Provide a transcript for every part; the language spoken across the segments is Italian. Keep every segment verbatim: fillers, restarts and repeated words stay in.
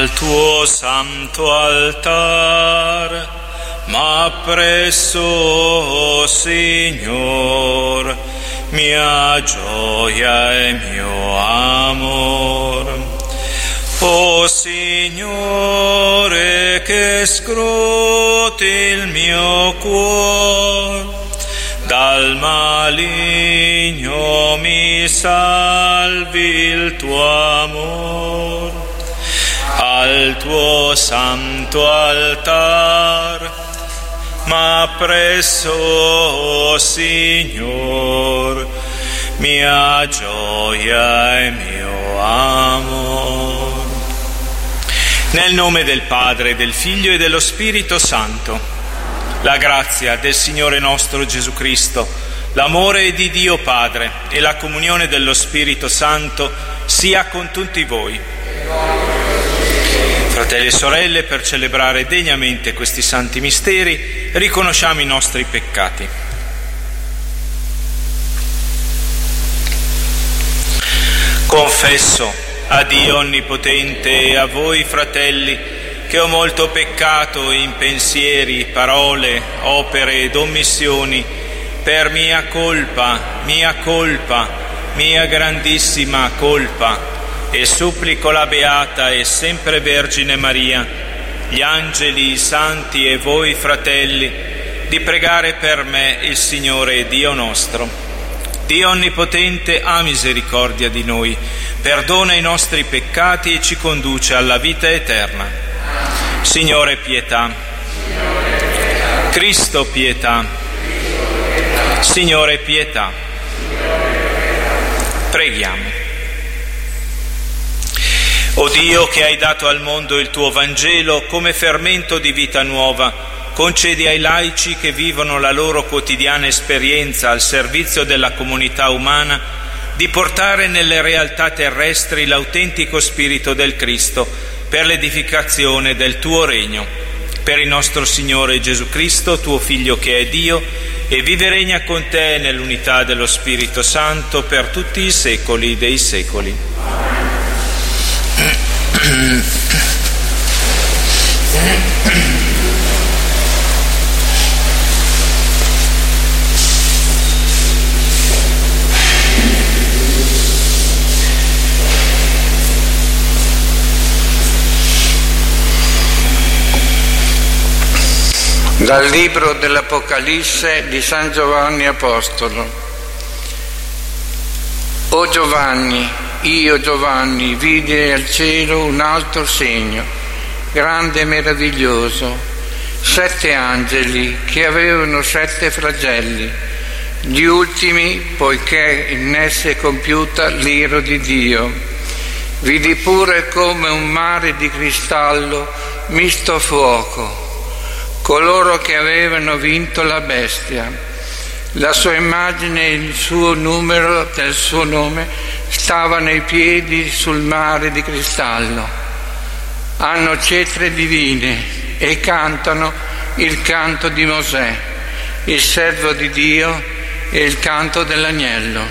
al tuo santo altar, ma presso, oh Signor, mia gioia e mio amor. O Signore, che scruti il mio cuore, dal maligno mi salvi il tuo amor. Al tuo santo altar, ma presso, oh Signor, mia gioia e mio amor. Nel nome del Padre, del Figlio e dello Spirito Santo, la grazia del Signore nostro Gesù Cristo, l'amore di Dio Padre e la comunione dello Spirito Santo sia con tutti voi. Fratelli e sorelle, per celebrare degnamente questi santi misteri, riconosciamo i nostri peccati. Confesso a Dio Onnipotente e a voi, fratelli, che ho molto peccato in pensieri, parole, opere ed omissioni, per mia colpa, mia colpa, mia grandissima colpa, e supplico la Beata e sempre Vergine Maria, gli angeli, i santi e voi, fratelli, di pregare per me il Signore Dio nostro. Dio Onnipotente ha misericordia di noi, perdona i nostri peccati e ci conduce alla vita eterna. Signore, pietà. Cristo, pietà. Signore, pietà. Preghiamo. O Dio, che hai dato al mondo il tuo Vangelo come fermento di vita nuova, concedi ai laici che vivono la loro quotidiana esperienza al servizio della comunità umana di portare nelle realtà terrestri l'autentico spirito del Cristo per l'edificazione del tuo regno. Per il nostro Signore Gesù Cristo, tuo Figlio che è Dio, e vive e regna con te nell'unità dello Spirito Santo per tutti i secoli dei secoli. Dal libro dell'Apocalisse di San Giovanni Apostolo. O Giovanni, io Giovanni vidi al cielo un altro segno, grande e meraviglioso, sette angeli che avevano sette flagelli, gli ultimi poiché in essi è compiuta l'ira di Dio. Vidi pure come un mare di cristallo misto a fuoco, coloro che avevano vinto la bestia. La sua immagine e il suo numero del suo nome stavano ai piedi sul mare di cristallo. Hanno cetre divine e cantano il canto di Mosè, il servo di Dio, e il canto dell'agnello.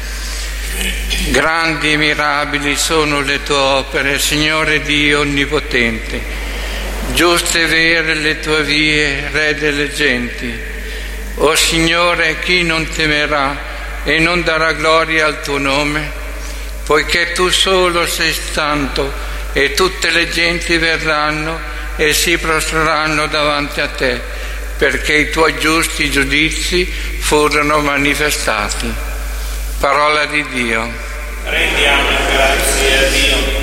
Grandi e mirabili sono le tue opere, Signore Dio Onnipotente. Giuste e vere le tue vie, Re delle genti. O Signore, chi non temerà e non darà gloria al tuo nome? Poiché tu solo sei santo, e tutte le genti verranno e si prostreranno davanti a te, perché i tuoi giusti giudizi furono manifestati. Parola di Dio. Rendiamo grazie a Dio.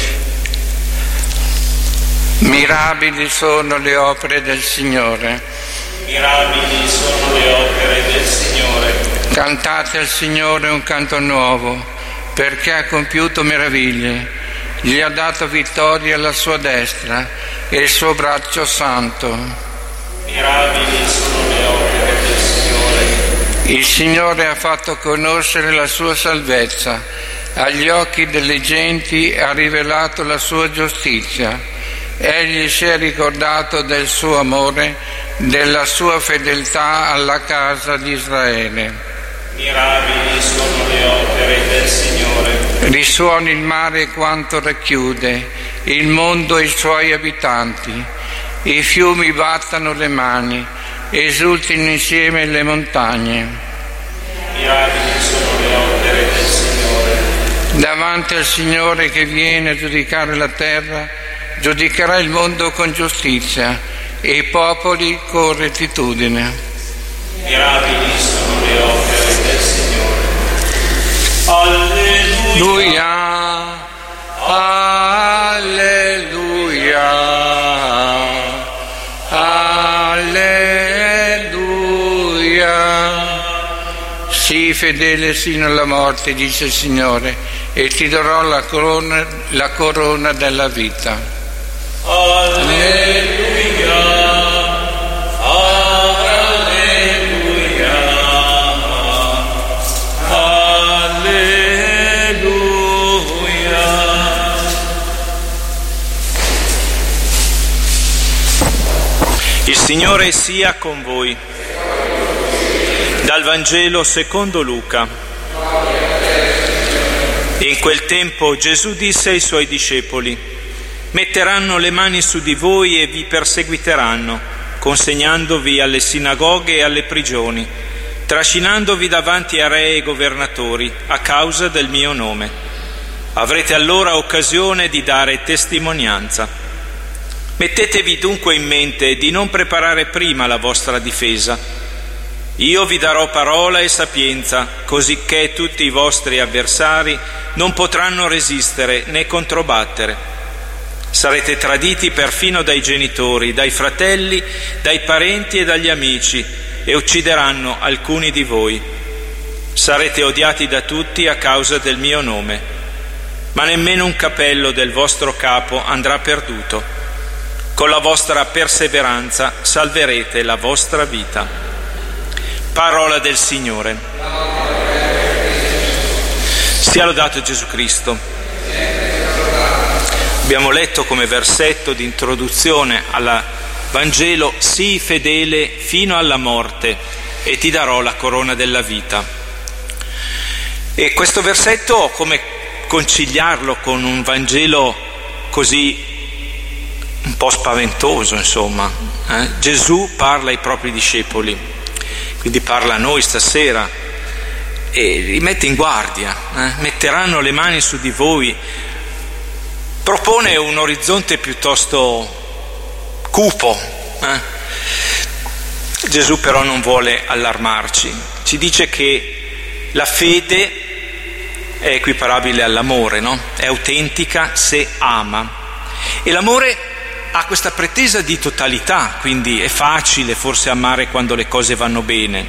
Mirabili sono le opere del Signore. Mirabili sono le opere del Signore. Cantate al Signore un canto nuovo, perché ha compiuto meraviglie. Gli ha dato vittoria alla sua destra e il suo braccio santo. Mirabili sono le opere del Signore. Il Signore ha fatto conoscere la sua salvezza. Agli occhi delle genti ha rivelato la sua giustizia. Egli si è ricordato del suo amore, della sua fedeltà alla casa di Israele. Mirabili sono le opere del Signore. Risuona il mare quanto racchiude, il mondo e i suoi abitanti. I fiumi battano le mani, esultino insieme le montagne. Mirabili sono le opere del Signore. Davanti al Signore che viene a giudicare la terra, giudicherà il mondo con giustizia e i popoli con rettitudine. Mirabili sono le opere del Signore. Alleluia. Alleluia. Alleluia. Sii fedele sino alla morte, dice il Signore, e ti darò la corona, la corona della vita. Alleluia. Alleluia. Alleluia. Il Signore sia con voi. Dal Vangelo secondo Luca. In quel tempo Gesù disse ai suoi discepoli: metteranno le mani su di voi e vi perseguiteranno, consegnandovi alle sinagoghe e alle prigioni, trascinandovi davanti a re e governatori a causa del mio nome. Avrete allora occasione di dare testimonianza. Mettetevi dunque in mente di non preparare prima la vostra difesa. Io vi darò parola e sapienza, cosicché tutti i vostri avversari non potranno resistere né controbattere. Sarete traditi perfino dai genitori, dai fratelli, dai parenti e dagli amici, e uccideranno alcuni di voi. Sarete odiati da tutti a causa del mio nome, ma nemmeno un capello del vostro capo andrà perduto. Con la vostra perseveranza salverete la vostra vita. Parola del Signore. Sia lodato Gesù Cristo. Abbiamo letto come versetto di introduzione al Vangelo: sii fedele fino alla morte e ti darò la corona della vita. E questo versetto, come conciliarlo con un Vangelo così un po' spaventoso, insomma? Eh? Gesù parla ai propri discepoli, quindi parla a noi stasera e li mette in guardia. Eh? Metteranno le mani su di voi. Propone un orizzonte piuttosto cupo. Eh? Gesù però non vuole allarmarci. Ci dice che la fede è equiparabile all'amore, no? È autentica se ama. E l'amore ha questa pretesa di totalità, quindi è facile forse amare quando le cose vanno bene.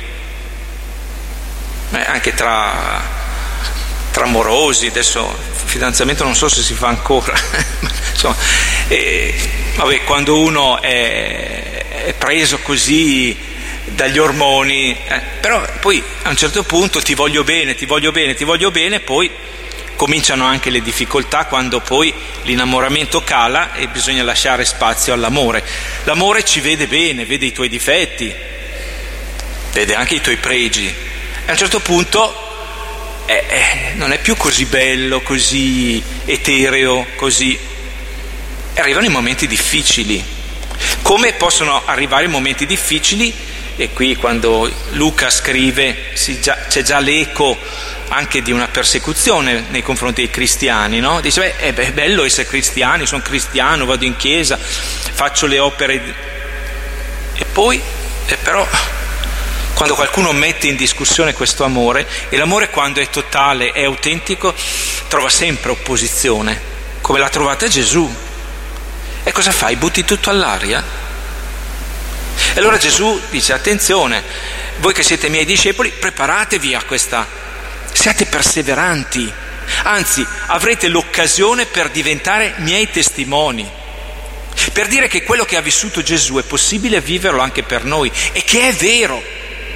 Eh, anche tra, tra amorosi, adesso fidanzamento non so se si fa ancora, insomma, eh, vabbè, quando uno è, è preso così dagli ormoni, eh, però poi a un certo punto ti voglio bene, ti voglio bene, ti voglio bene, poi cominciano anche le difficoltà quando poi l'innamoramento cala e bisogna lasciare spazio all'amore. L'amore ci vede bene, vede i tuoi difetti, vede anche i tuoi pregi, e a un certo punto eh, eh, non è più così bello, così etereo, così... Arrivano i momenti difficili. Come possono arrivare i momenti difficili? E qui quando Luca scrive si già, c'è già l'eco anche di una persecuzione nei confronti dei cristiani, no? Dice, beh, è bello essere cristiani, sono cristiano, vado in chiesa, faccio le opere, e poi, e però, quando qualcuno mette in discussione questo amore, e l'amore quando è totale, è autentico, trova sempre opposizione, come l'ha trovata Gesù. E cosa fai? Butti tutto all'aria? E allora Gesù dice, attenzione, voi che siete miei discepoli, preparatevi a questa, siate perseveranti, anzi avrete l'occasione per diventare miei testimoni, per dire che quello che ha vissuto Gesù è possibile viverlo anche per noi e che è vero.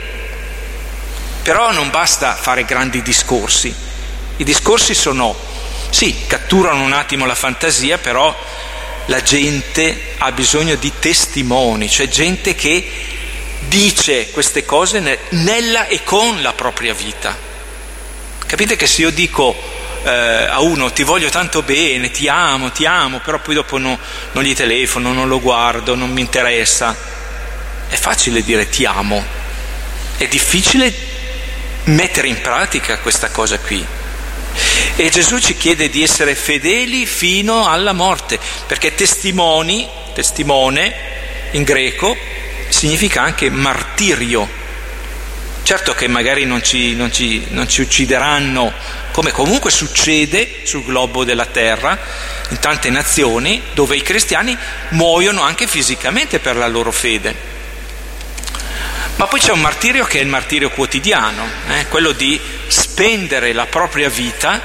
Però non basta fare grandi discorsi. I discorsi sono, sì, catturano un attimo la fantasia, però la gente ha bisogno di testimoni, cioè gente che dice queste cose nella e con la propria vita. Capite che se io dico eh, a uno ti voglio tanto bene, ti amo, ti amo, però poi dopo no, non gli telefono, non lo guardo, non mi interessa. È facile dire ti amo, è difficile mettere in pratica questa cosa qui. E Gesù ci chiede di essere fedeli fino alla morte, perché testimoni, testimone in greco significa anche martirio. Certo che magari non ci, non ci, non ci uccideranno, come comunque succede sul globo della terra, in tante nazioni dove i cristiani muoiono anche fisicamente per la loro fede. Ma poi c'è un martirio che è il martirio quotidiano, eh? quello di spendere la propria vita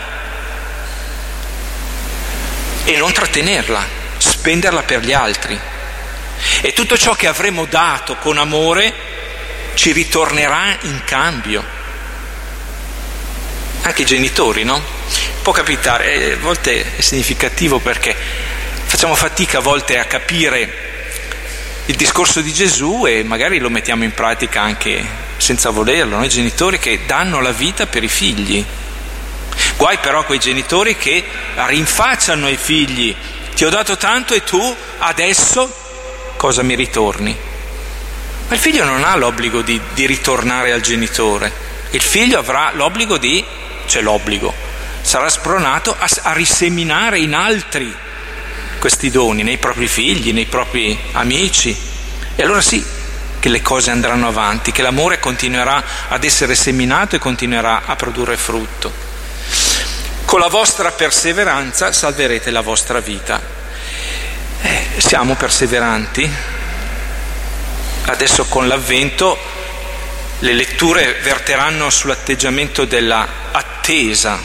e non trattenerla, spenderla per gli altri. E tutto ciò che avremo dato con amore ci ritornerà in cambio. Anche i genitori, no? Può capitare, a volte è significativo perché facciamo fatica a volte a capire il discorso di Gesù e magari lo mettiamo in pratica anche senza volerlo, noi genitori che danno la vita per i figli. Guai però a quei genitori che rinfacciano ai figli: ti ho dato tanto e tu adesso cosa mi ritorni? Ma il figlio non ha l'obbligo di, di ritornare al genitore, il figlio avrà l'obbligo di, c'è l'obbligo, sarà spronato a, a riseminare in altri questi doni, nei propri figli, nei propri amici, e allora sì che le cose andranno avanti, che l'amore continuerà ad essere seminato e continuerà a produrre frutto. Con la vostra perseveranza salverete la vostra vita. Eh, siamo perseveranti? Adesso con l'avvento le letture verteranno sull'atteggiamento della attesa,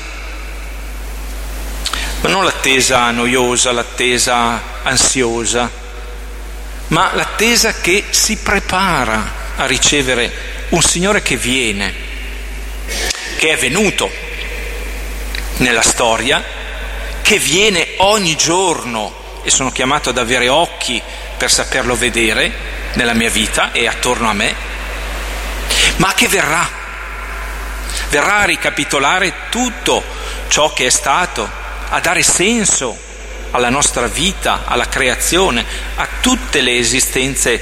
ma non l'attesa noiosa, l'attesa ansiosa, ma l'attesa che si prepara a ricevere un Signore che viene, che è venuto nella storia, che viene ogni giorno, e sono chiamato ad avere occhi per saperlo vedere nella mia vita e attorno a me, ma che verrà, verrà a ricapitolare tutto ciò che è stato, a dare senso alla nostra vita, alla creazione, a tutte le esistenze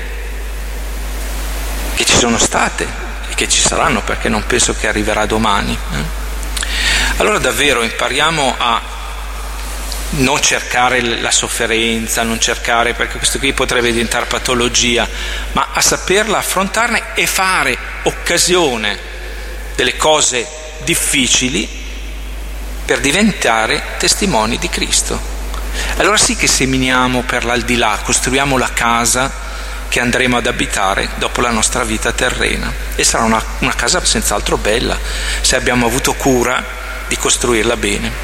che ci sono state e che ci saranno, perché non penso che arriverà domani. Allora davvero impariamo a non cercare la sofferenza, non cercare, perché questo qui potrebbe diventare patologia, ma a saperla affrontarne e fare occasione delle cose difficili per diventare testimoni di Cristo. Allora sì che seminiamo per l'aldilà, costruiamo la casa che andremo ad abitare dopo la nostra vita terrena, e sarà una, una casa senz'altro bella se abbiamo avuto cura di costruirla bene.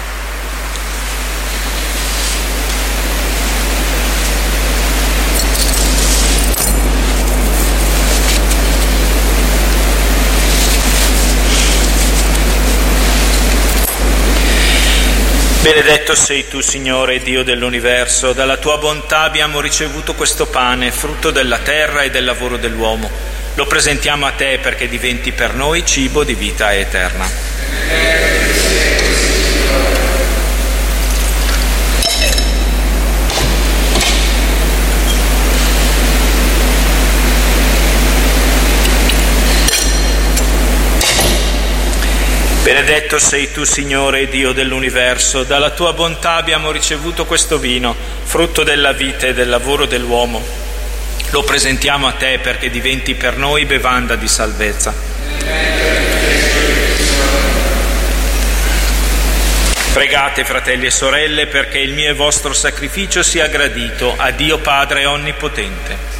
Benedetto sei tu, Signore, Dio dell'universo, dalla tua bontà abbiamo ricevuto questo pane, frutto della terra e del lavoro dell'uomo. Lo presentiamo a te perché diventi per noi cibo di vita eterna. Benedetto sei tu, Signore, Dio dell'universo, dalla tua bontà abbiamo ricevuto questo vino, frutto della vita e del lavoro dell'uomo. Lo presentiamo a te perché diventi per noi bevanda di salvezza. Pregate, fratelli e sorelle, perché il mio e vostro sacrificio sia gradito a Dio Padre Onnipotente.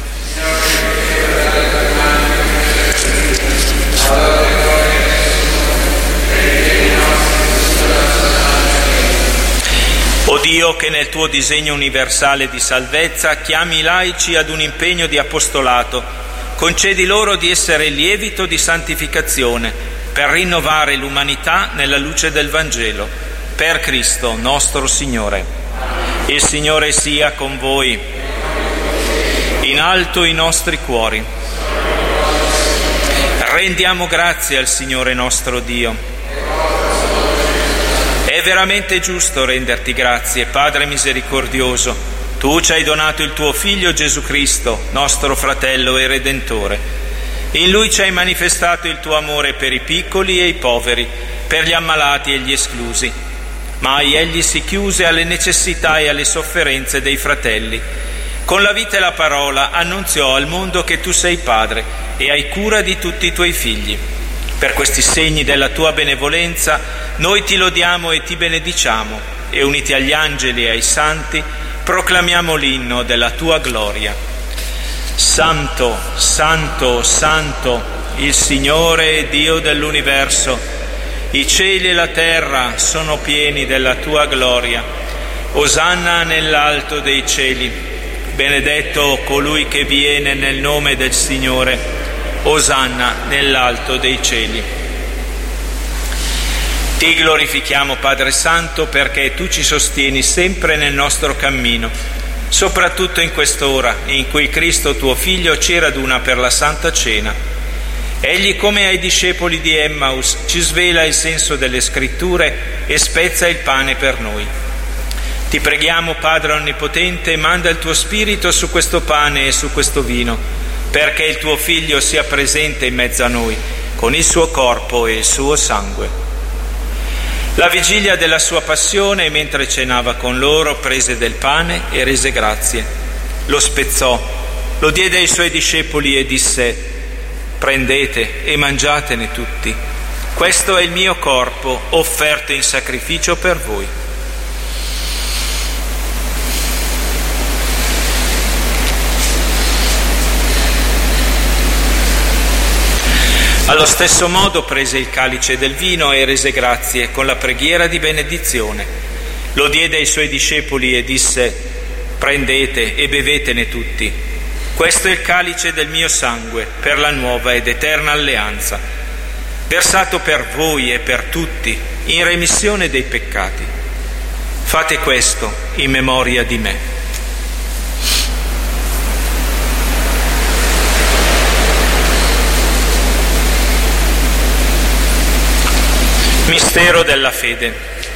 O Dio, che nel tuo disegno universale di salvezza chiami i laici ad un impegno di apostolato, concedi loro di essere lievito di santificazione per rinnovare l'umanità nella luce del Vangelo. Per Cristo nostro Signore. Il Signore sia con voi. In alto i nostri cuori. Rendiamo grazie al Signore nostro Dio. È veramente giusto renderti grazie, Padre misericordioso. Tu ci hai donato il tuo Figlio Gesù Cristo, nostro fratello e Redentore. In Lui ci hai manifestato il tuo amore per i piccoli e i poveri, per gli ammalati e gli esclusi. Mai egli si chiuse alle necessità e alle sofferenze dei fratelli. Con la vita e la parola annunziò al mondo che tu sei Padre e hai cura di tutti i tuoi figli. Per questi segni della tua benevolenza noi ti lodiamo e ti benediciamo e uniti agli angeli e ai santi proclamiamo l'inno della tua gloria. Santo, santo, santo, il Signore Dio dell'universo, i cieli e la terra sono pieni della tua gloria. Osanna nell'alto dei cieli, benedetto colui che viene nel nome del Signore. Osanna nell'alto dei cieli. Ti glorifichiamo, Padre Santo, perché tu ci sostieni sempre nel nostro cammino, soprattutto in quest'ora in cui Cristo tuo Figlio ci raduna per la Santa Cena. Egli, come ai discepoli di Emmaus, ci svela il senso delle Scritture e spezza il pane per noi. Ti preghiamo, Padre Onnipotente, manda il tuo Spirito su questo pane e su questo vino, perché il tuo Figlio sia presente in mezzo a noi, con il suo corpo e il suo sangue. La vigilia della sua passione, mentre cenava con loro, prese del pane e rese grazie. Lo spezzò, lo diede ai suoi discepoli e disse: prendete e mangiatene tutti. Questo è il mio corpo, offerto in sacrificio per voi. Allo stesso modo prese il calice del vino e rese grazie con la preghiera di benedizione. Lo diede ai suoi discepoli e disse: prendete e bevetene tutti. Questo è il calice del mio sangue per la nuova ed eterna alleanza, versato per voi e per tutti in remissione dei peccati. Fate questo in memoria di me. Mistero della fede.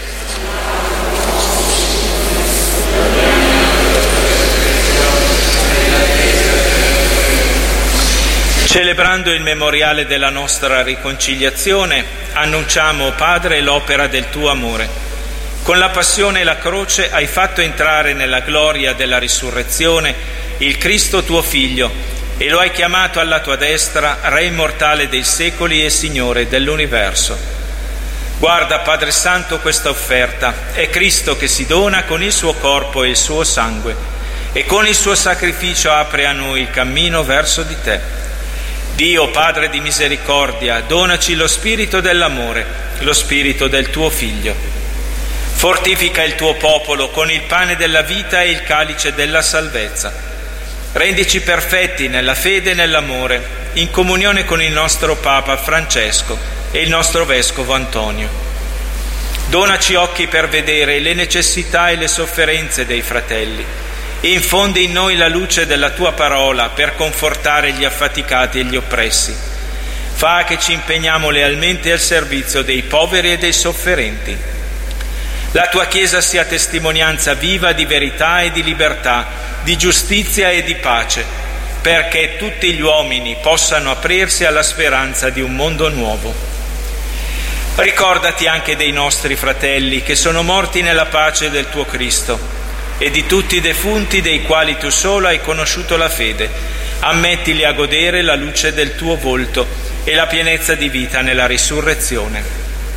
Celebrando il memoriale della nostra riconciliazione, annunciamo, Padre, l'opera del tuo amore. Con la passione e la croce hai fatto entrare nella gloria della risurrezione il Cristo tuo Figlio e lo hai chiamato alla tua destra, Re immortale dei secoli e Signore dell'universo. Guarda, Padre Santo, questa offerta. È Cristo che si dona con il suo corpo e il suo sangue e con il suo sacrificio apre a noi il cammino verso di te. Dio, Padre di misericordia, donaci lo spirito dell'amore, lo spirito del tuo Figlio. Fortifica il tuo popolo con il pane della vita e il calice della salvezza. Rendici perfetti nella fede e nell'amore, in comunione con il nostro Papa Francesco e il nostro Vescovo Antonio. Donaci occhi per vedere le necessità e le sofferenze dei fratelli. Infondi in noi la luce della tua parola per confortare gli affaticati e gli oppressi. Fa che ci impegniamo lealmente al servizio dei poveri e dei sofferenti. La tua Chiesa sia testimonianza viva di verità e di libertà, di giustizia e di pace, perché tutti gli uomini possano aprirsi alla speranza di un mondo nuovo. Ricordati anche dei nostri fratelli che sono morti nella pace del tuo Cristo e di tutti i defunti dei quali tu solo hai conosciuto la fede. Ammettili a godere la luce del tuo volto e la pienezza di vita nella risurrezione.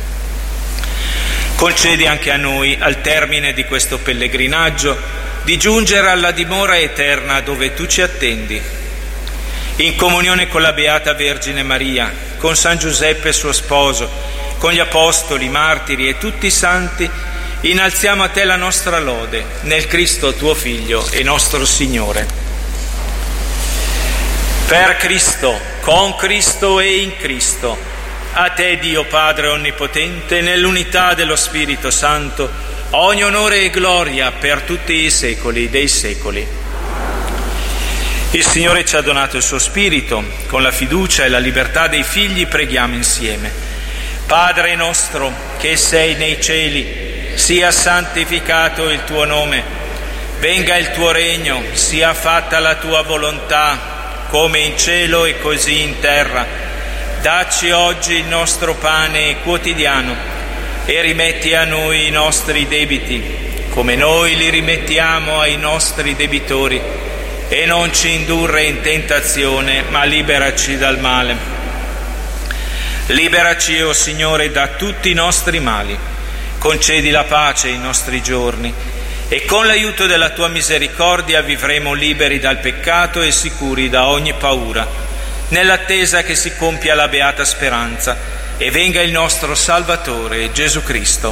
Concedi anche a noi, al termine di questo pellegrinaggio, di giungere alla dimora eterna dove tu ci attendi. In comunione con la Beata Vergine Maria, con San Giuseppe suo sposo, con gli apostoli, martiri e tutti i santi, innalziamo a te la nostra lode nel Cristo tuo Figlio e nostro Signore. Per Cristo, con Cristo e in Cristo, a te Dio Padre Onnipotente, nell'unità dello Spirito Santo, ogni onore e gloria per tutti i secoli dei secoli. Il Signore ci ha donato il suo Spirito, con la fiducia e la libertà dei figli preghiamo insieme. Padre nostro che sei nei cieli, sia santificato il tuo nome, venga il tuo regno, sia fatta la tua volontà, come in cielo e così in terra. Dacci oggi il nostro pane quotidiano e rimetti a noi i nostri debiti, come noi li rimettiamo ai nostri debitori, e non ci indurre in tentazione, ma liberaci dal male. Liberaci, o Signore, da tutti i nostri mali, concedi la pace ai nostri giorni, e con l'aiuto della tua misericordia vivremo liberi dal peccato e sicuri da ogni paura, nell'attesa che si compia la beata speranza e venga il nostro Salvatore Gesù Cristo.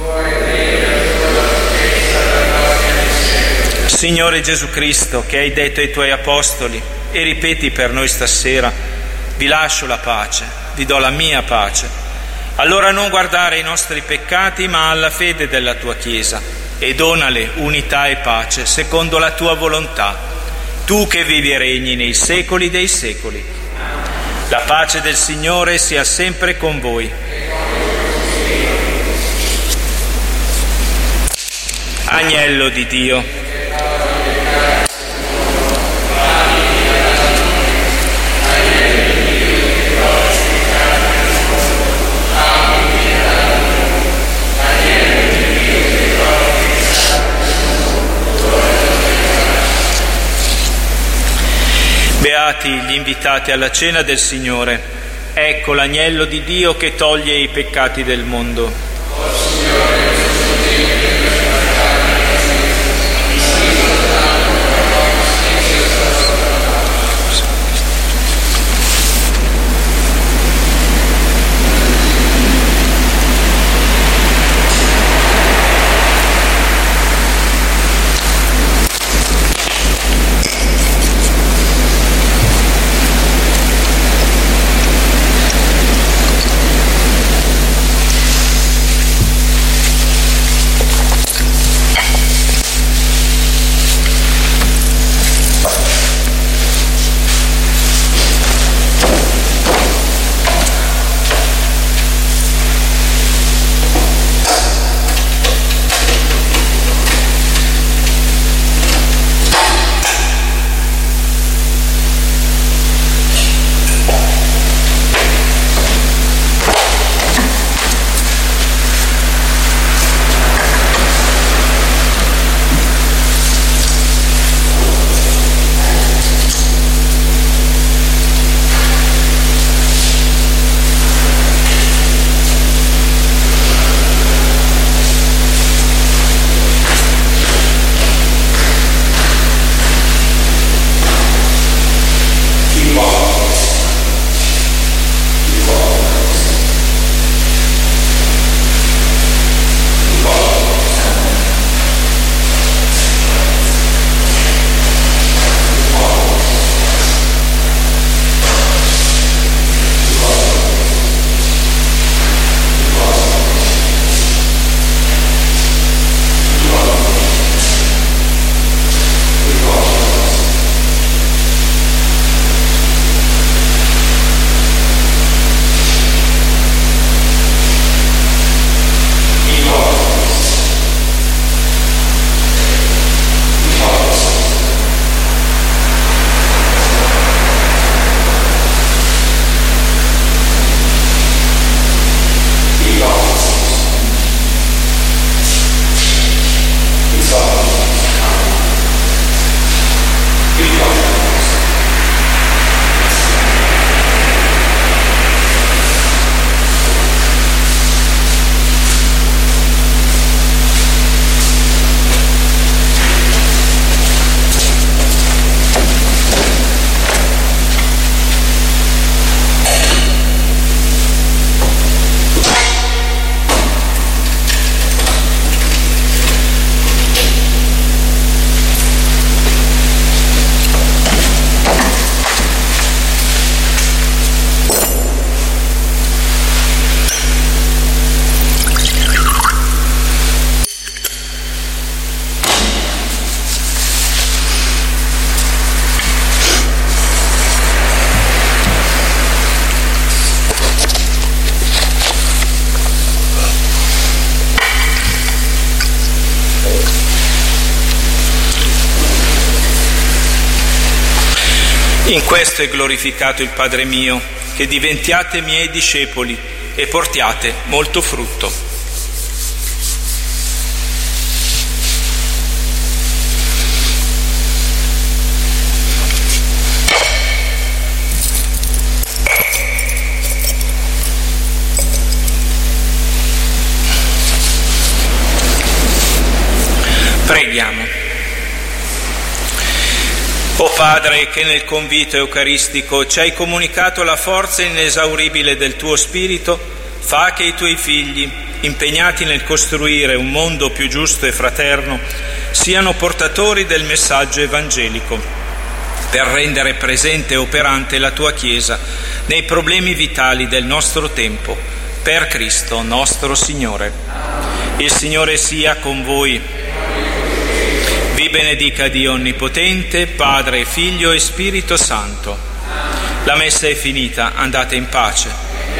Signore Gesù Cristo, che hai detto ai tuoi apostoli, e ripeti per noi stasera: vi lascio la pace, vi do la mia pace. Allora non guardare ai nostri peccati, ma alla fede della tua Chiesa, e donale unità e pace secondo la tua volontà, tu che vivi e regni nei secoli dei secoli. La pace del Signore sia sempre con voi. Agnello di Dio. Beati gli invitati alla cena del Signore. Ecco l'agnello di Dio che toglie i peccati del mondo. In questo è glorificato il Padre mio, che diventiate miei discepoli e portiate molto frutto. Preghiamo. O Padre, che nel convito eucaristico ci hai comunicato la forza inesauribile del tuo Spirito, fa che i tuoi figli, impegnati nel costruire un mondo più giusto e fraterno, siano portatori del messaggio evangelico, per rendere presente e operante la tua Chiesa nei problemi vitali del nostro tempo, per Cristo nostro Signore. Il Signore sia con voi. Vi benedica Dio Onnipotente, Padre, Figlio e Spirito Santo. La messa è finita, andate in pace.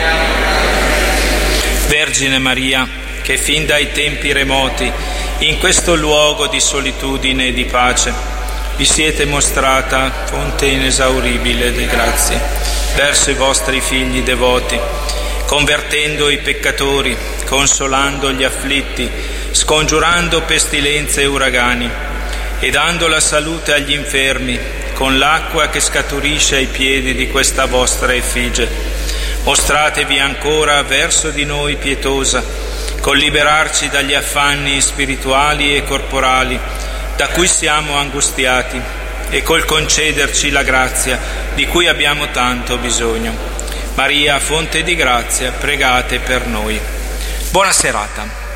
Vergine Maria, che fin dai tempi remoti, in questo luogo di solitudine e di pace, vi siete mostrata fonte inesauribile di grazie verso i vostri figli devoti, convertendo i peccatori, consolando gli afflitti, scongiurando pestilenze e uragani, e dando la salute agli infermi con l'acqua che scaturisce ai piedi di questa vostra effigie. Mostratevi ancora verso di noi pietosa, col liberarci dagli affanni spirituali e corporali da cui siamo angustiati e col concederci la grazia di cui abbiamo tanto bisogno. Maria, fonte di grazia, pregate per noi. Buona serata.